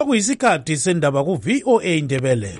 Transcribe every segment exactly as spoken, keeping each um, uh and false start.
Kuyisikhathi sendaba ku V O A Ndebele.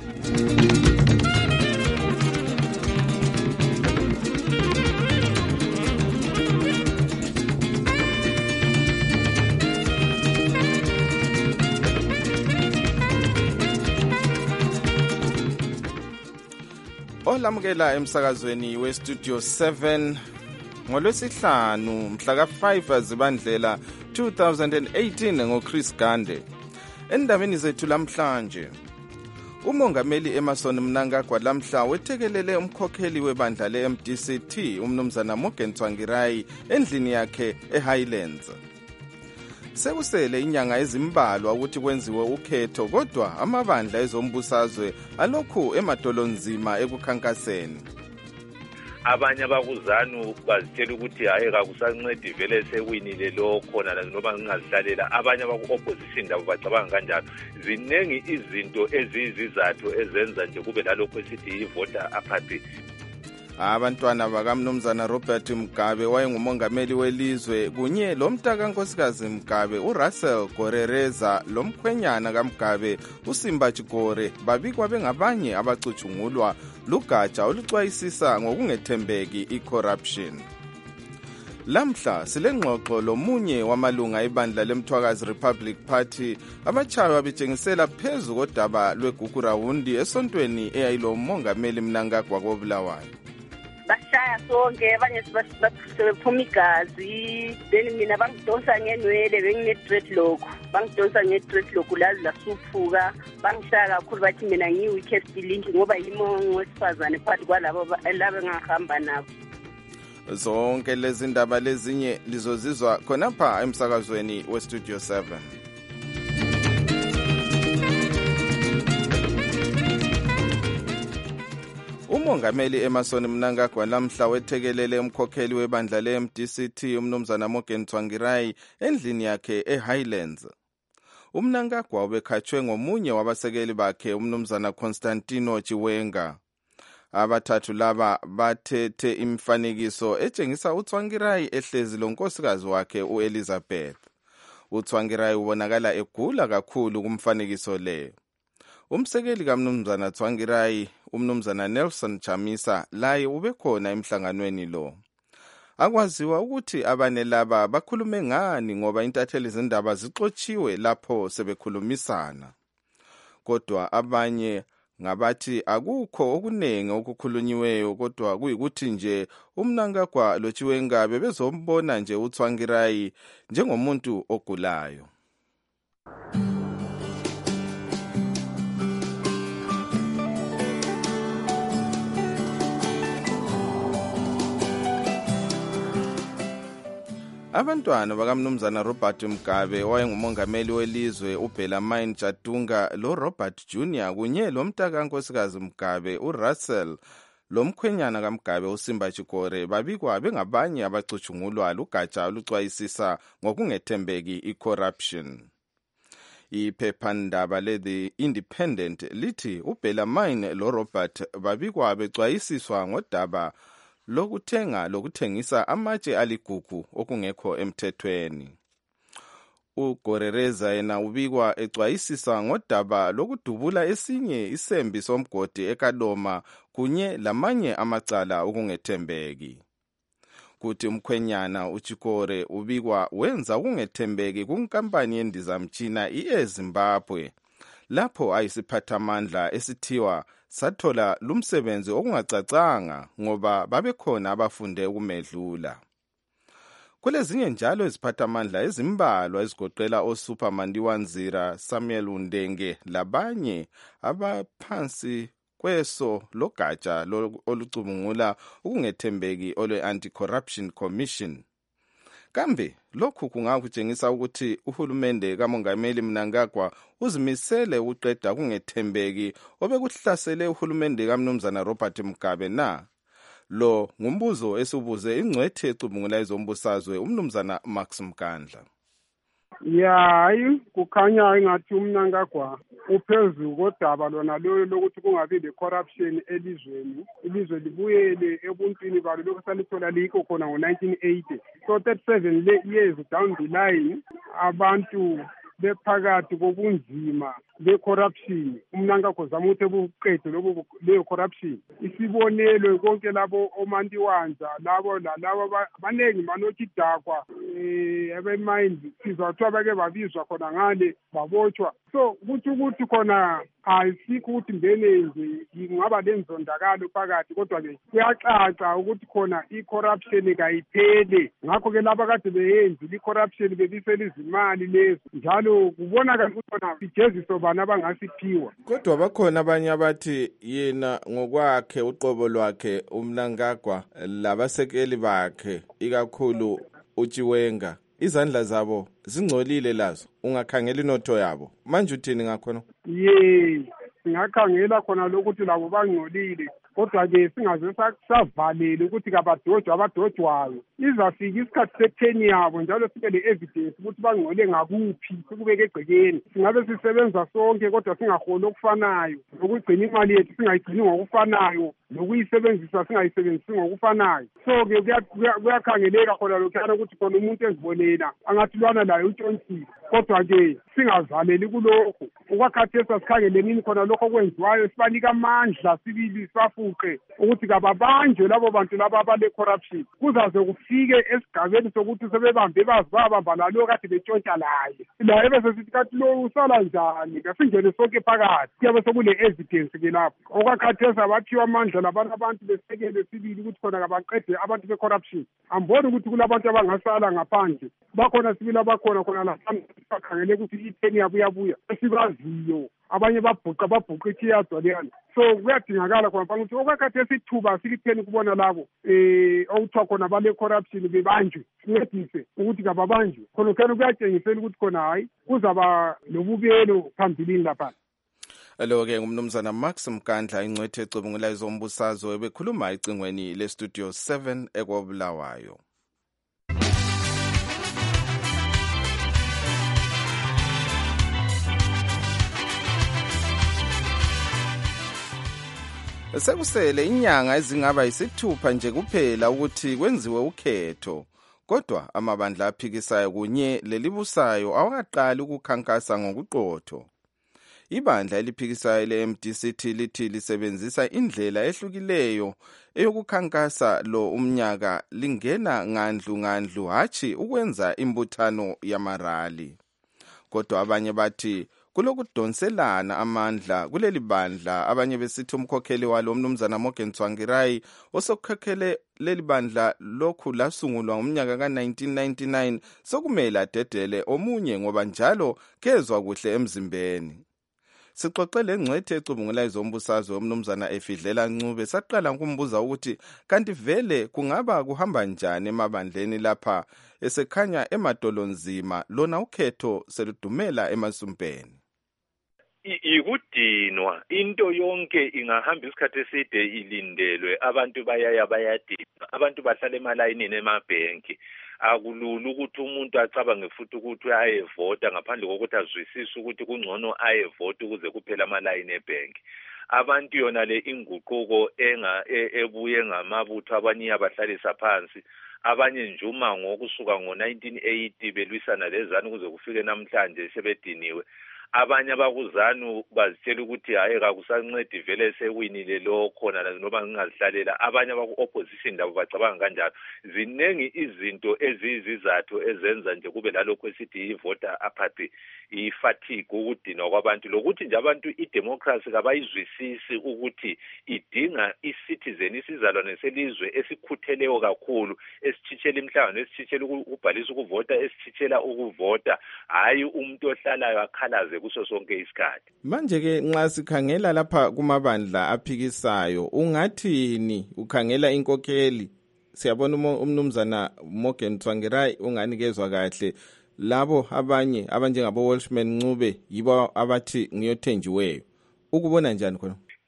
Olamukela emsakazweni we Studio seven ngolwesihlanu mhla ka five Zibandlela two thousand eighteen ngoChris Gande. Endabeni zethu lamhlanje, umongameli Emmerson Mnangagwa lamhla wethekelele umkhokheli webandla le-M D C T umnumzana Morgan Tsvangirai endlini yakhe eHighlands. Sekusele inyanga ezimbalwa ukuthi kwenziwe ukhetho, kodwa amabandla ezombusazwe alokhu emadolonzima ekukhankaseni. Abanye abakuzanu bazitshela ukuthi hayi kakusancedi vele sewinile lo khona noma ngingazihlalela. Abanye abaku-opposition labo bacabanga kanjalo. Zinengi izinto ezizizathu ezenza nje kube lalokho esithi i-voter apathy. Abantwana bakamnumzana Robert Mugabe wayengumongameli welizwe kunye lomntaka nkosikazi Mugabe uRussell Gorereza lomkhwenyana kaMugabe uSimba Chikore babikwa bengabanye abacuthungulwa lugatsha oluxwayisisa ngokungethembeki i-corruption. Lamhla silengxoxo lomunye wamalunga ebandla leMthwakazi Republic Party abachawa betshengisela phezu kodaba lweGugurawundi esontweni eyayilo mongameli Mnangagwa koBulawayo. Bashaya sonke abanye sibaphuma igazi, then mina bangidonsa ngenwele bengine dreadlock, bangidonsa nge dreadlock lazi lasuphuka, bangishaya kakhulu bathi mina ngi weakest link ngoba yimongo wesifazane phakathi kwalabo laba ngahamba nabo. Zonke lezi ndaba lezinye lizozizwa khonapha emsakazweni we Studio seven. Umongameli Emmerson Mnangagwa lamhla wethekelele umkhokheli webandla le-M D C T umnumzana Morgan Tsvangirai endlini yakhe eHighlands. UMnangagwa ubekhatshwe ngomunye wabasekeli bakhe umnumzana Constantino Chiwenga. Abathathu laba bathethe imifanekiso etshengisa uTsvangirai ehlezi lonkosikazi wakhe uElizabeth. uTsvangirai ubonakala egula kakhulu kumfanekiso le. Umsekeli kaMnumzana Tsvangirai, umnumzana Nelson Chamisa, laye ubekhona emhlanganweni lo. Akwaziwa ukuthi abane laba bakhulume ngani ngoba intatheli zindaba zixotshiwe lapho sebekhulumisana. Kodwa abanye ngabathi akukho okunengi okukhulunyiweyo, kodwa kuyikuthi nje uMnangagwa lo Chiwenga bebezombona nje uTsvangirai njengomuntu ogulayo. Abantwana bakamnumzana Robert Mugabe wayengumongameli welizwe uBellarmine Chatunga lo Robert Junior kunye lomntaka nkosikazi Mugabe uRussell lomkhwenyana kaMugabe uSimba Chikore babikwa bengabanye abacuthungulwa lugatsha oluxwayisisa ngokungethembeki i-corruption. Iphephandaba le-The Independent lithi uBellarmine lo Robert babikwa bexwayisiswa ngodaba lokuthenga lokuthengisa amatshe aligugu okungekho emthethweni. uGorereza yena ubikwa exwayisisa ngodaba lokudubula esinye isembi somgodi eKadoma kunye lamanye amacala okungethembeki. Kuthi umkhwenyana uChikore ubikwa wenza ukungethembeki kunkampani yendizamtshina iZimbabwe lapho ayisiphathamandla esithiwa sathola lumsebenzi okungacacanga ngoba babekhona abafunde ukumedlula. Kulezinye njalo iziphathamandla ezimbalwa ezigoqela oSupermandiwanzira, Samuel Undenge labanye abaphansi kweso logatsha olucubungula ukungethembeki olwe-Anti-Corruption Commission. Kambe lokhu kungakutshengisa ukuthi uhulumende kamongameli Mnangagwa uzimisele ukuqeda ukungethembeki obekuhlasele uhulumende kamnumzana Robert Mugabe na? Lo ngumbuzo esibuze ingcwethe ecubungula izombusazwe umnumzana Max Mkandla. Ya hayi kukhanya engathi uMnangagwa uphezulu kodaba lona lo lokuthi kungabi le corruption elizweni, ilizwe libuyele ebuntwini balo lokho salithola liko khona ngo nineteen eighty. So thirty-seven years down the line abantu bephakathi kobunzima be-corruption umnankagwa zama ukuthi ebuqede lobo leyo corruption. Isibonelo konke labo omantiwanza labo labo abaningi manothi dakwa eh abemind sizathiwa bake babizwa khona ngale babotshwa. So kuthi ukuthi khona ayisikho ukuthi mbene nje ingaba lenzondakalo phakathi kodwa ke kuyacaca ukuthi khona i-corruption kayiphele. Ngakho ke laba kade beyenza i-corruption bebisela izimali lezi njalo kubonakala ukuthi khona ijeziso bana abangasiphiwa. Kodwa bakhona abanye abathi yena ngokwakhe uqobo lwakhe umnankagwa labasekeli bakhe ikakhulu uChiwenga izandla zabo zingcolile lazo ungakhangela inotho yabo manje uthini ngakhona? Ye singakhangela khona lokuthi labo bangcolile kodwa ke singaze savalele ukuthi kabadojwa abadojwayo izafika isikhathi setheni yabo njalo sibe le-evidence ukuthi bangcole ngakuphi sikubeke egcekeni. Singabe sisebenza sonke kodwa singaholi okufanayo nokugcina imali yethu singayigcini ngokufanayo nokuyisebenzisa singayisebenzisi ngokufanayo. So-ke kuyakhangeleka khona lokhuyana ukuthi khona umuntu ezibolela angathi lwana layo utshontshile kodwa-ke singavaleli kulokho. Ukwakhathesa sikhangelenini khona lokho okwenziwayo sibanika amandla sibili sibafuqe ukuthi kababanjwe labo bantu laba abale-corruption kuzaze kufike esigabeni sokuthi sebebambe bazi babamba lalo kade betshontsha laye laye bese sithi kathi lo usala njani kasingene sonke phakathi kuyabe sekule-evidence-ke lapho. Okwakhathesa bathiwa amandla labantu abantu besekele sibili ukuthi khona kabaqede abantu be-corruption. Amboni ukuthi kulabantu abangasala ngaphandle bakhona sibili abakhona khona la bakhangele ukuthi itheni yabo iyabuya esibaziyo abanye babhuqa babhuqa ithiyadwa leyana. So kuyadingakala khona phambi ukuthi okwakhathesi ithuba silitheni kubona labo eh okuthiwa khona bale corruption bebanjwe sincedise ukuthi kababanjwe khona khona kuyatshengisela ukuthi khona hayi kuzaba nobubelo phambilini lapha. Alo-ke ngumnumzana Max Mkandla ingcwethe ecubungula izombusazwe bekhuluma icingweni le-Studio seven ekwabulawayo. Sekusele inyanga ezingaba yisithupha nje kuphela ukuthi kwenziwe ukhetho. Kodwa amabandla aphikisayo kunye lelibusayo awakaqali ukukhankasa ngokuqotho. Ibandla eliphikisayo le-M D C T lithi lisebenzisa indlela ehlukileyo eyokukhankasa lo umnyaka lingena ngandlu ngandlu hathi ukwenza imbuthano yamarali. Kodwa abanye bathi kulokudonselana amandla kuleli bandla abanye besithi umkhokheli walo umnumzana Morgan Tsvangirai osokhokhele leli bandla lokhu lasungulwa ngomnyaka ka nineteen ninety-nine sokumele adedele omunye ngoba njalo kezwa kuhle emzimbeni. Sixoxele ngcwethe ecubungula izombusazwe umnumzana Efidlela Ncube saqala ukumbuza ukuthi kanti vele kungaba kuhamba njani emabandleni lapha esekhanya emadolonzima lona ukhetho seludumela emasumpeni. Ikudinwa into yonke ingahamba isikhathi eside ilindelwe abantu bayaya bayadinwa abantu bahlala emalayinini emabhenki. Akulula ukuthi umuntu acabange futhi ukuthi ayevota ngaphandle kokuthi azwisise ukuthi kungcono ayevota ukuze kuphela amalayini ebhenki. Abantu yona le inguquko enga ebuye ngamabutho abanye abahlalisa phansi abanye njuma ngokusuka ngo nineteen eighty belwisana lezana ukuze kufike namhlanje sebediniwe. Abanye abakuzanu bazitshela ukuthi hayi kakusancedi vele sewinile lo khona noma ngingazihlalela. Abanye abaku-opposition labo bacabanga kanjalo. Zinengi izinto ezizizathu ezenza nje kube lalokho esithi i-voter apathy, i-fatigue, ukudinwa kwabantu lokuthi nje abantu i-democracy kabayizwisisi ukuthi idinga i-citizen isizalwane selizwe esikhutheleyo kakhulu esithitshela imhlangano esithitshela ukubhalisa ukuvota esithitshela ukuvota hayi umuntu ohlalayo akhalaze kuso sonke isikhathi. Manje ke nxa sikhangela lapha kumabandla aphikisayo ungathini ukhangela inkokheli siyabona umnumzana Morgan Tsvangirai unganikezwa kahle labo abanye abanjengabo Welshman Ncube yibo abathi ngiyothenjiweyo ukubona njani khona? Ilizwe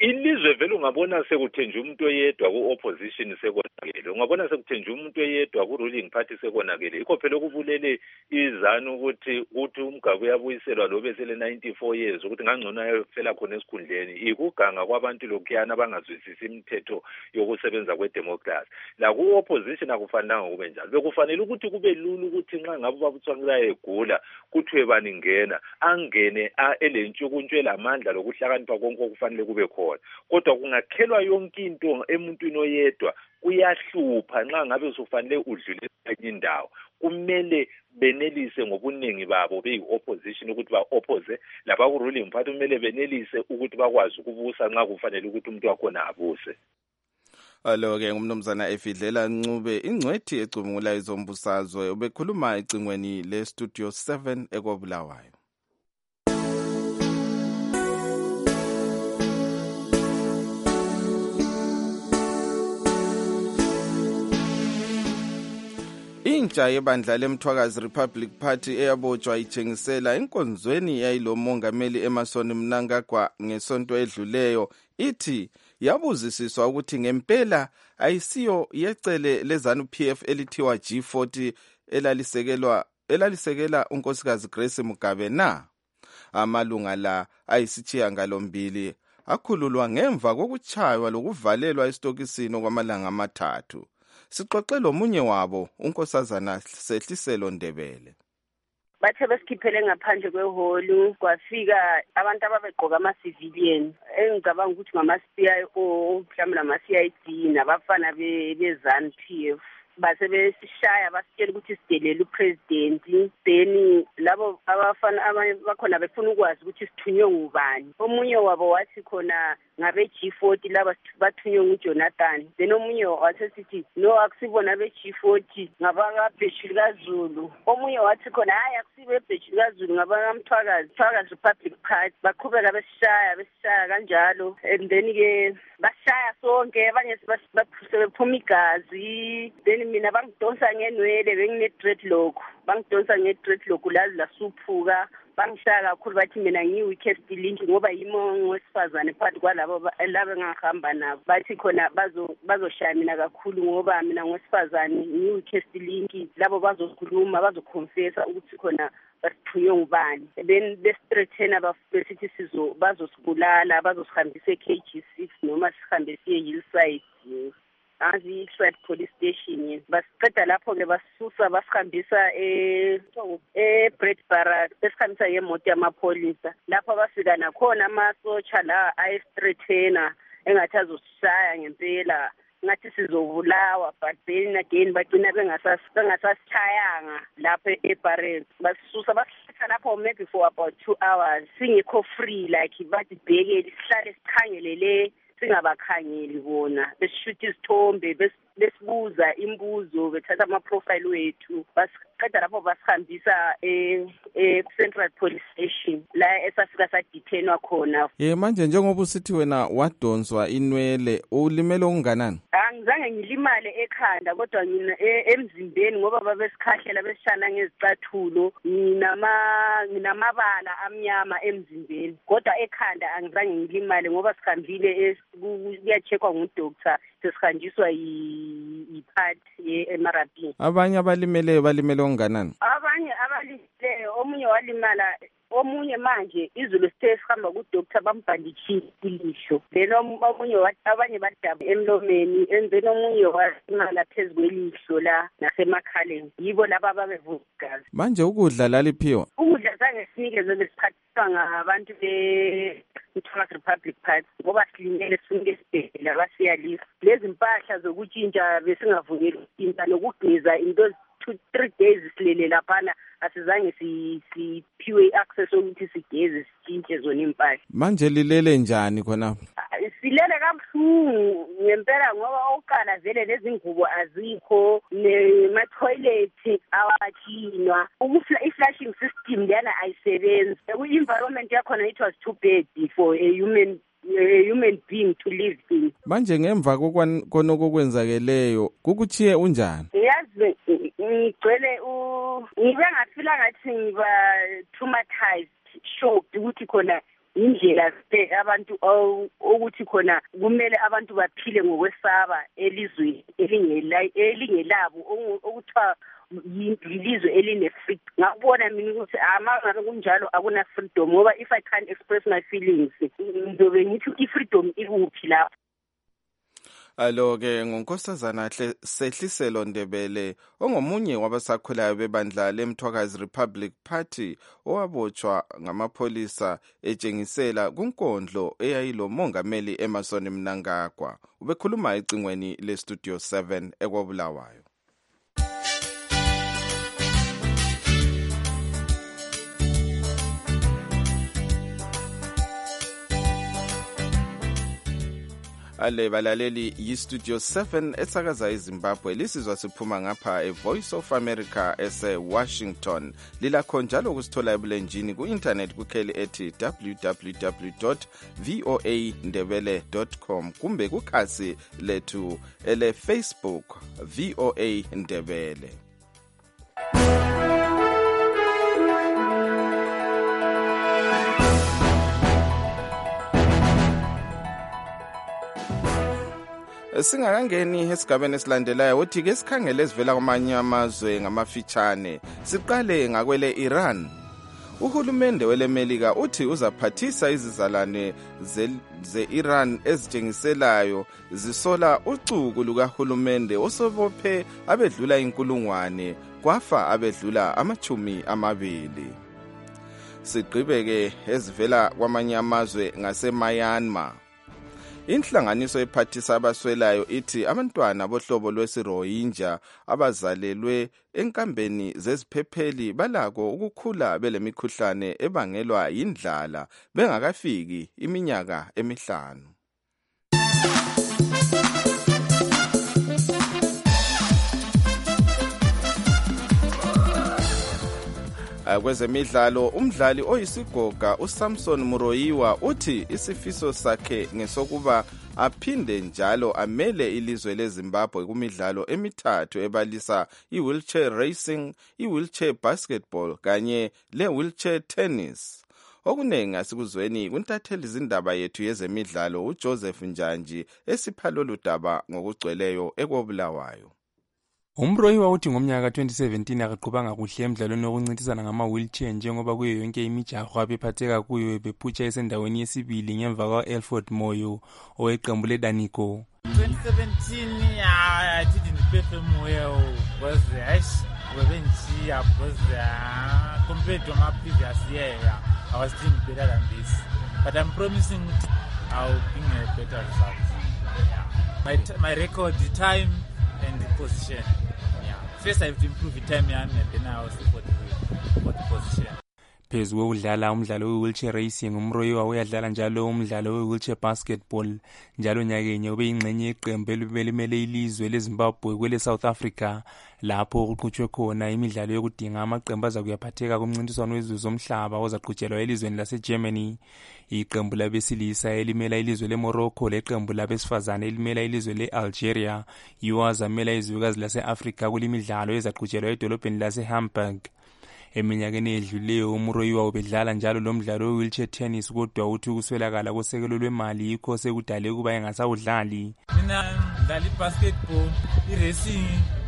uzwe vele ungabona sekuthenjwa umuntu oyedwa ku-opposition sekonakele, ungabona sekuthenjwa umuntu oyedwa ku-ruling party sekonakele. Ikho phela okubulele izanu ukuthi ukuthi umgabe uyabuyiselwa lo besele ninety-four years ukuthi ngangcono ayofela khona esikhundleni. Ikuganga kwabantu lokuyana abangazwisisi imithetho yokusebenza kwedemocracy. La ku-opposition akufanelanga kube njalo. Bekufanele ukuthi kube lula ukuthi nxa ngabe babuthwa egula kuthiwe bani ngena angene elentshukuntshe lamandla lokuhlakanipha konke okufanele kube khona. Kodwa kungakhelwa yonke into emuntwini oyedwa kuyahlupha nxa ngabe usufanele udlule enye indawo. Kumele benelise ngobuningi babo beyi-opposition ukuthi ba-oppose, laba ku-ruling party kumele benelise ukuthi bakwazi ukubusa nxa kufanele ukuthi umuntu wakhona abuse. Alo-ke ngumnumzana Efidlela Ncube, ingcwethi ecubungula izombusazwe, ubekhuluma ecingweni le-Studio seven ekobulawayo. Intsha yebandla lemthwakazi Republic Party eyabotshwa ithengisela enkonzweni yayilo mongameli Emmerson Mnangagwa ngesonto edluleyo ithi yabuzisiswa ukuthi ngempela ayisiyo yecele lezanu P F elithiwa G forty elalisekelwa elalisekela unkosikazi Grace Mugabe na. Amalunga la ayisithiya ngalombili akhululwa ngemva kokuchaywa lokuvalelwa esitokisini kwamalanga amathathu. Sixoxela omunye wabo unkosazana Sehliselo Ndebele. Bathe besikhiphele ngaphandle kweholu kwafika abantu ababegqoka ama-civilian engicabanga ukuthi ngama-C I O mhlawumbe nama-C I D nabafana be-ZANU P F. Base besishaya basitshela ukuthi sidelele upresident, then labo abafana abanye bakhona befuna ukwazi ukuthi sithunywe ngubani. Omunye wabo wathi khona ngabe G forty laba bathunywe nguJonathan, then omunye wathi sithi no akusibona be G forty ngabaka Bheshili kaZulu. Omunye wathi khona hayi akusibe Bheshili kaZulu ngabaka Mthwakazi Mthwakazi Republic Party. Baqhubeka besishaya besishaya kanjalo, and then ke bashaya sonke abanye sebephuma igazi, then mina bangidonsa ngenwele bengine dreadlock, bangidonsa nge dreadlock lazi lasuphuka, bangishaya kakhulu bathi mina ngiyi-weakest link ngoba yimo ngowesifazane phakathi kwalabo labo engahamba nabo. Bathi khona bazo bazoshaya mina kakhulu ngoba mina ngowesifazane ngiyi-weakest link, labo bazokhuluma bazoconfessa ukuthi khona basithunywe ngubani. Then bestrethena besithi sizo bazosibulala bazosihambisa e-K G six noma sihambise e-Hillside azi i-Hillside police station. Basiqeda lapho ke basisusa basihambisa e e-Brett Barracks besihambisa ngemoto yamapholisa. Lapho bafika nakhona amasotsha la ayestrethena engathi azosishaya ngempela ngathi sizobulawa, but then again bagcina bengasasishayanga lapho eBarracks. Basisusa basihletha lapho maybe for about two hours singekho free, like bathi bheke sihlale sikhangelele singabakhangeli bona, besishuta izithombe besibuza imbuzo bethatha ama-profile wethu. Basiqeda lapho basihambisa e-Central Police Station la esafika sadethenwa khona. Ye manje njengoba usithi wena wadonswa inwele ulimele okunganani? Angizange ngilimale ekhanda kodwa ngina emzimbeni ngoba babesikhahlela besishana ngezicathulo, nginama nginamabala amnyama emzimbeni, kodwa ekhanda angizange ngilimale ngoba sihambile kuyacheckwa ngudoctor sesihanjiswa yi-party ye-M R B. Abanye abalimeleyo balimele okunganani? Abanye abalimeleyo omunye walimala, omunye manje izulu sithe sihamba kudoctor bambhanditshile ilihlo, then omunye abanye badaba emlomeni, and then omunye walimala phezu kwelihlo la nasemakhaleni. Yibo laba ababevuza igazi. Manje ukudla laliphiwa? Ukudla zange sinikezwe besiphathiswa ngabantu be-Mthwakazi Republic Party ngoba silimele sinike esibhedlela basiyalisa. Lezi mpahla zokutshintsha besingavukeli ukutshintsha nokugeza into two three days silele laphana asizange siphiwe i-access ukuthi sigeze sitshintshe zona impahla. Manje lilele njani khona? Silele kabuhlungu ngempela ngoba oqala vele lezi ngubo azikho, nema-toilet awakhinwa, i-flushing system lana ayisebenzi, i-environment yakhona it was too bad for a human a human being to live in. Manje ngemva konoko kwenzakeleyo kukuchiye unjani? Yazi ngigcwele u ngibe ngafila ngathi ngiba traumatized, shocked ukuthi khona indlela abantu ukuthi khona kumele abantu baphile ngokwesaba elizweni elingelabo okuthiwa yilizwe eline freedom. Ngakubona mina ukuthi amangabe kunjalo akuna freedom ngoba if I can't express my feelings ngizobe ngithi i-freedom ikuphi lapho. Alo-ke ngunkosazana Sehliselo Ndebele ongomunye wabasakhulayo bebandla leMthwakazi Republic Party owabotshwa ngamapholisa etshengisela kunkondlo eyayilo mongameli Emmerson Mnangagwa. Ubekhuluma ecingweni leStudio seven eKobulawayo. Ale balaleli yiStudio seven esakaza eZimbabwe lisizwa siphuma ngapha eVoice of America ese Washington. Lilakho njalo kusithola ebulenjini ku-internet kukheli ethi w w w dot voa ndebele dot com kumbe kukhasi lethu ele Facebook V O A Ndebele. Singakangeni esigabeni esilandelayo uthi ke sikhangele esivela kwamanye amazwe ngamafitshane. Siqale ngakwele Iran. Uhulumende welemelika uthi uzaphathisa izizalwane ze-Iran ezitshengiselayo zisola ucuku lukahulumende osobophe abedlula inkulungwane kwafa abedlula amachumi amabili. Sigqibeke ezivela kwamanye amazwe ngase-Myanmar. Inhlanganiso ephathisa abaswelayo ithi abantwana bohlobo lwesiRohingya abazalelwe enkambeni zeziphepheli balako ukukhula belemikhuhlane ebangelwa yindlala bengakafiki iminyaka emihlanu. Kwezemidlalo umdlali oyisigoga uSamson Muroyiwa uthi isifiso sakhe ngesokuba aphinde njalo amele ilizwe leZimbabwe kumidlalo emithathu ebalisa i-wheelchair racing, i-wheelchair basketball kanye le-wheelchair tennis. Okunengi asikuzweni kuntatheli izindaba yethu yezemidlalo uJoseph Njanji esiphalolu daba ngokugcweleyo eKobulawayo. Umroyiwa uthi ngomnyaka twenty seventeen akaqhubanga kuhle emidlalweni wokuncintisana ngama-wheelchair njengoba kuyo yonke imijaho abephatheka kuyo bephutsha esendaweni yesibili ngemva kwa-Elford Moyo oweqembu leDanico. twenty seventeen yeah, I didn't perform well because hash webenjiya because uh, compared to my previous year yeah, I was doing better than this, but I'm promising I'll bring a better result. Yeah. My, t- my record, the time and the position. Yeah. First I have to improve the time and then I was for the, for the position. Phezu kokudlala umdlalo we-wheelchair racing umroyiwa uyadlala njalo umdlalo we-wheelchair basketball njalo nyakenye ube yingxenye yeqembu elibelimele ilizwe leZimbabwe kwele South Africa lapho kuqhutshwe khona imidlalo yokudinga amaqembu azakuyaphatheka kumncintiswano wezizwe zomhlaba ozaqhutshelwa elizweni laseGermany. Iqembu labesilisa elimela ilizwe leMorocco leqembu labesifazane elimela ilizwe leAlgeria yiwo azamela izwekazi lase-Africa kulimidlalo ezaqhutshelwa edolobheni laseHamburg. Eminyakeni edluleyo umroyiwa ubedlala njalo lo mdlalo we-wheelchair tennis kodwa uthi ukuswelakala kosekelo lwemali yikho sekudale ukuba engasawudlali. Mina ngidlala i-basketball, i-racing,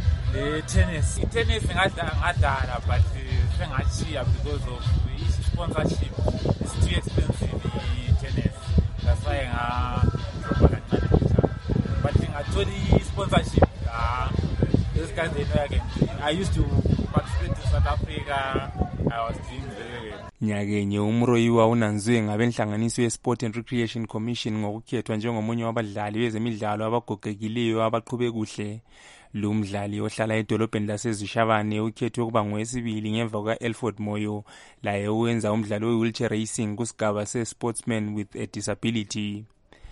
le-tennis. I-tennis ngadlala but sengachiya because of i-sponsorship. It's too expensive i-tennis. That's why ngidropa kancane njalo. But ngathola i-sponsorship. Ah, those guys they know I can. I used to participate in South Africa. I was doing very well. Nyakenye umroyiwa unanziwe ngabenhlanganiso ye-Sport and Recreation Commission ngokukhethwa njengomunye wabadlali bezemidlalo abagogekileyo abaqhube kuhle. Lo mdlali ohlala edolobheni laseZishabane ukhethwe ukuba ngowesibili ngemva kuka-Elford Moyo laye uwenza umdlalo we-wheelchair racing kusigaba se-sportsman with a disability.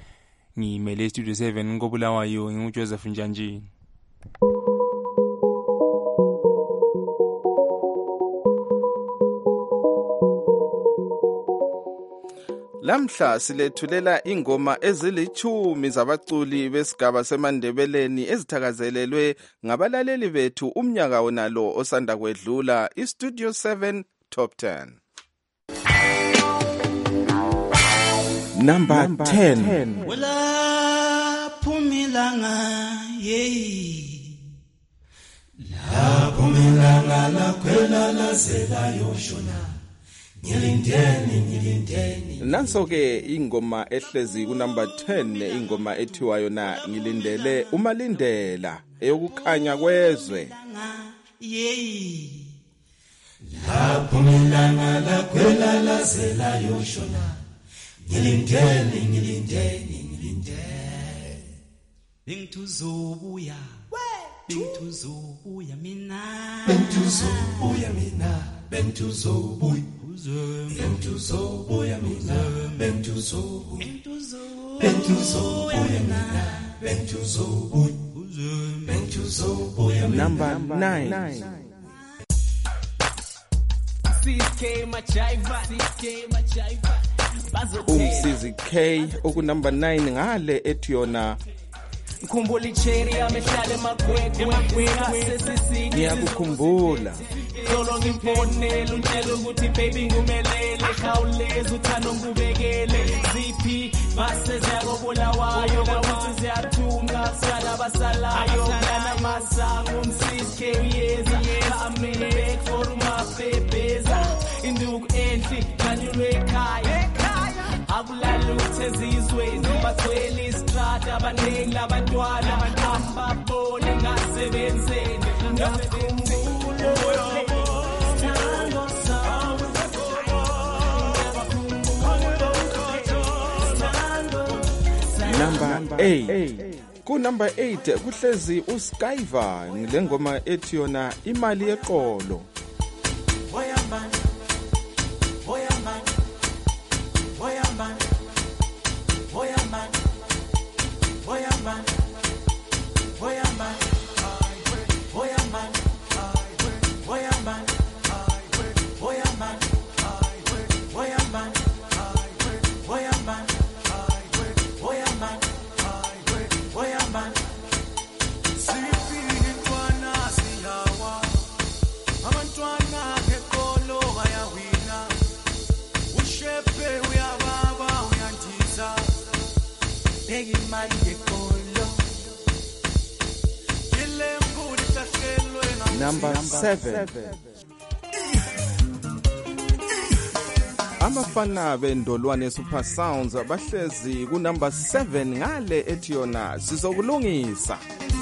Ngimele Studio seven ngobulawayo nginguJoseph Njanji. Lamhla silethulela ingoma ezilichumi zabaculi besigaba semandebeleni ezithakazelelwe ngabalaleli bethu umnyaka wonalo osanda kwedlula iStudio seven Top ten. Number ten. Wala phumilanga yeyi La phumilanga la kwela la zela yoshona Nyilindeni nyilindeni Nanso ke ingoma ehlezi ku number ten ingoma ethiwa yona ngilindele umalindela eyokukhanya kwezwe yeyi La phumilanga la kwela la zela yoshona Ngilindeni ngilindeni ngilindeni Bengituzobuya Bengituzobuya mina Bengituzobuya mina Bengituzobuya Bengituzobuya mina Bengituzobuya Bengituzobuya mina Bengituzobuya Bengituzobuya Number nine. C K Machiva C K Machiva Umsizi K oku number nine ngale ethi yona Ngikhumbula icherry amehlale emagwegwe sesisiki ngiyakukhumbula Solo ngimfonela untshela ukuthi baby ngumelele khawuleza uthando ngubekele ziphi base ziyakobulawayo kwathi ziyathunga sala basalayo kana masango umsizi K uyeza amene back for my babies induku enhli kanyulwe ekhaya Abulaluthe zizweni bathwele istrata abaningi labantwana ababone ngasebenzeni ngakhumbula Stando sawo Number eight. Ku number eight kuhlezi uSkyva ngilengoma ethi yona imali yeqolo Boyaman Boyaman Boyaman Boyaman Boyaman Boyaman Boyaman Boyaman Boyaman Boyaman Boyaman Boyaman Boyaman Sipintwana siyawa Abantwana ekolo bayawina Ushepe uyababa uyandiza Begi mali ekolo Kile mbuli tashelwe na Number seven. Abafana bendolwane Super Sounds bahlezi ku number seven ngale ethi yona sizokulungisa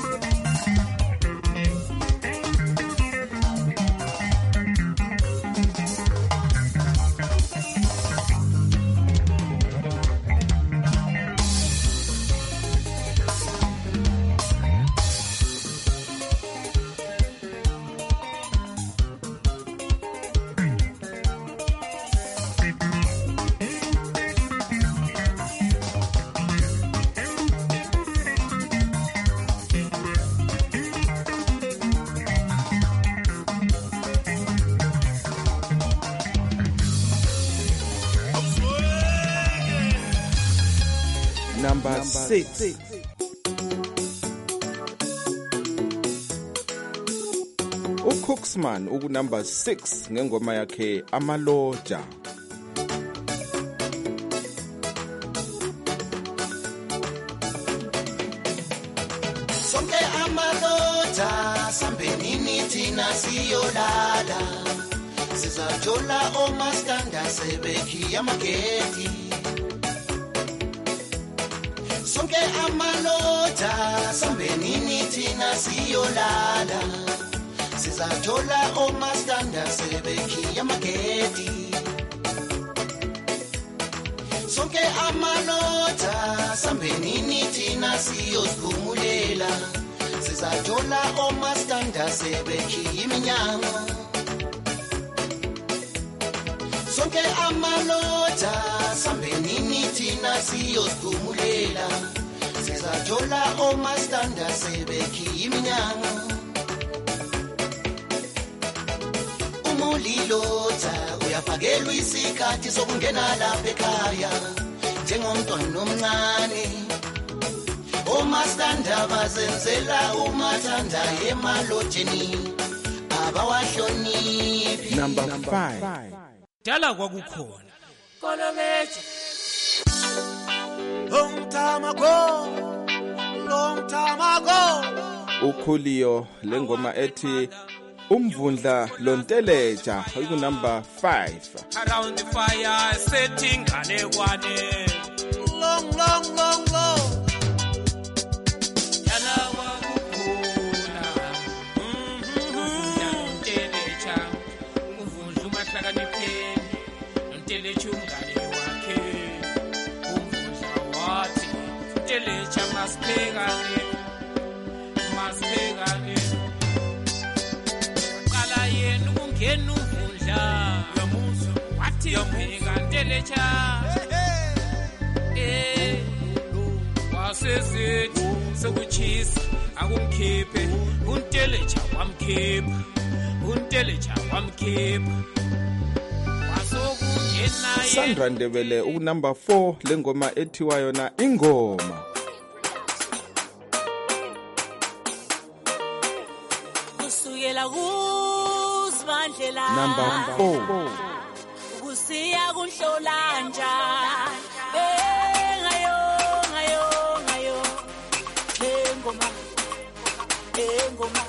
Number six. uCooksman uku number six ngengoma yakhe Amaloja. Sonke amaloja sambenini thina siyolala Sizathola omaskanda sebekhi amageti Sonke amaloja sambenini thina siyolala Sizathola omaskanda sebekhi amageti Sonke amaloja sambenini thina siyosikhumulela Sizathola omaskanda sebekhi iminyango Sonke amaloja sambenini thina siyosikhumulela Sizathola omaskanda sebekhi iminyango Umulilota uyafakelwa isikhathi sokungena lapha ekhaya njengomntwana omncane Omaskanda bazenzela umathanda emalojeni abawahloniphi. Number five. Dala kwakukhona Kolobethe uKhulio lengoma ethi umvundla lonteleja iku number five. Around the fire setting kanekwane long long long long yana wakukhula lonteleja umvundla umahlakaniphe lonteleja umngane wakhe umvundla wathi lonteleja masibhekane masibhekane qala yena ungena umvundla yomuso wathi yopheka ntelecha eh wasesethi sokuchisa akumkhiphe untelecha wamkhipha untelecha wamkhipha wasokungena Sandra Ndebele uku number four lengoma ethiwa yona ingoma. Kusukela kuzibandlela Number four. Kusiya kunhlolanja eh ngayo ngayo ngayo engoma engoma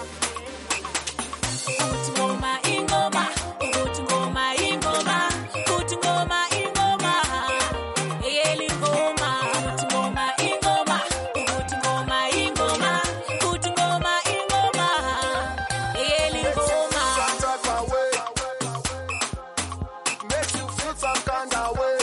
uthi ngoma ingoma uthi ngoma ingoma uthi ngoma ingoma eyeli ngoma uthi ngoma ingoma uthi ngoma ingoma uthi ngoma ingoma eyeli ngoma. Makes you feel some kind of way.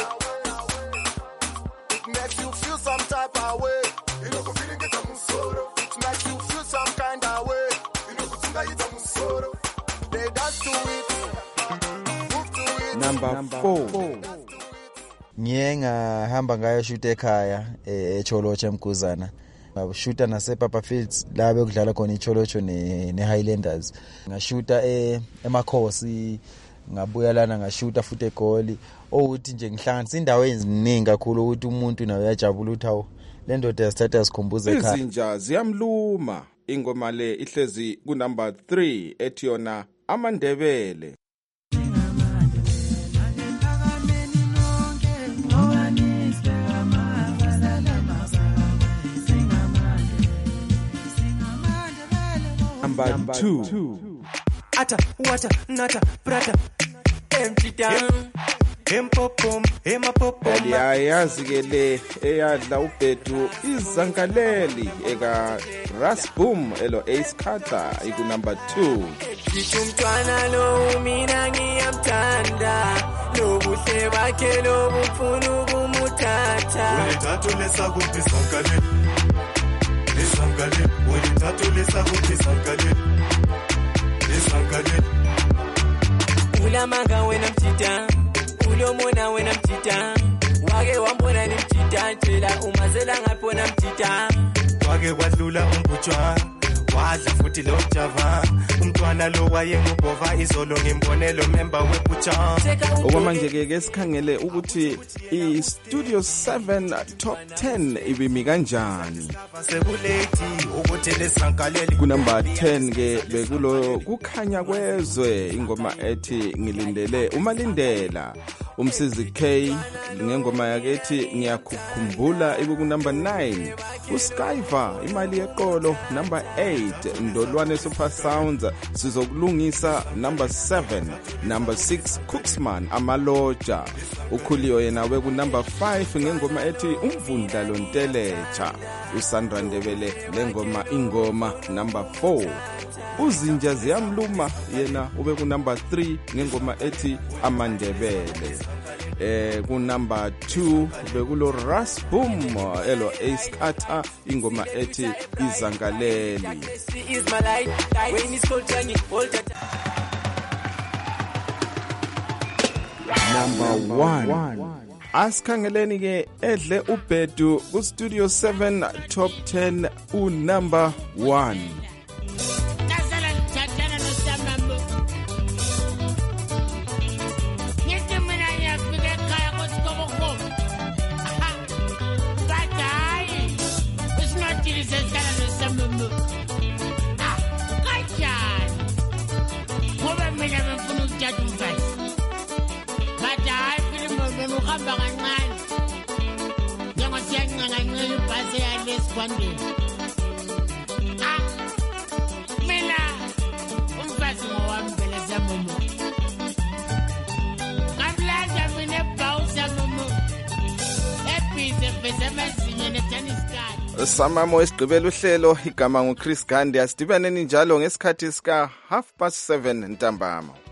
It makes you feel some type of way. You know, feeling get a musoro. It makes you feel some kind of way. You know, think I get a musoro. They dance to it, move to it. Number four. Ngiye ngahamba ngayo shoot ekhaya eCholocho eMguzana. Ngashuta nase Papa Fields la bekudlala khona iCholocho ne neHighlanders. Ngashuta emakhosi ngabuya lana ngashuta futhi egoli ukuthi nje ngihlanganisa indawo eziningi kakhulu ukuthi umuntu nawe uyajabula uthawo le ndoda yasithatha sikhumbuze ekhaya. Izinja ziyamluma ingoma le ihlezi ku number three ethi yona amandebele. Number two. ata wata nata prata empty down empopom emapopom Yayazi ke le eyadla ubhedu izangaleli eka Rasboom elo Ace Carter iku number two. Umntwana lo mina ngiyamthanda lobuhle bakhe lobufuna ukumuthatha ulithathu lesakuphi sankale lesankale ulithathu lesakuphi sankale lesankale ulamanga wena mtita ulomona wena mtita wake wambona ni mtita tshela umazela ngapona mtita wake kwadlula umbutshwa wadla futhi lo java umntwana lo wayengubova izolo ngimbonelo member webucha. Okwamanje ke ke sikhangele ukuthi i Studio seven top ten ibimi kanjani. Sekulethi ukuthi lesankaleli ku number ten ke bekulo kukhanya kwezwe ingoma ethi ngilindele umalindela umsizi K ngengoma yakethi ngiyakukhumbula iku number nine uSkyva imali yeqolo number eight Ndolwane Super Sounds sizokulungisa number seven number six Cooksman Amaloja uKhulio yena we ku number five ngengoma ethi umvundla lontelecha uSandra Ndebele lengoma ingoma number four uzinja ziyamluma yena ube ku number three ngengoma ethi amandebele eh ku number two bekulo Rasboom elo Ace Carter ingoma ethi izangaleli. Number one. Asikhangeleni ke edle ubhedu ku Studio seven top ten u number one. besemezinye ne-tennis card. Samamo esigqibela uhlelo igama nguChris Gandhi. Asidibaneni njalo ngesikhathi sika half past seven ntambama.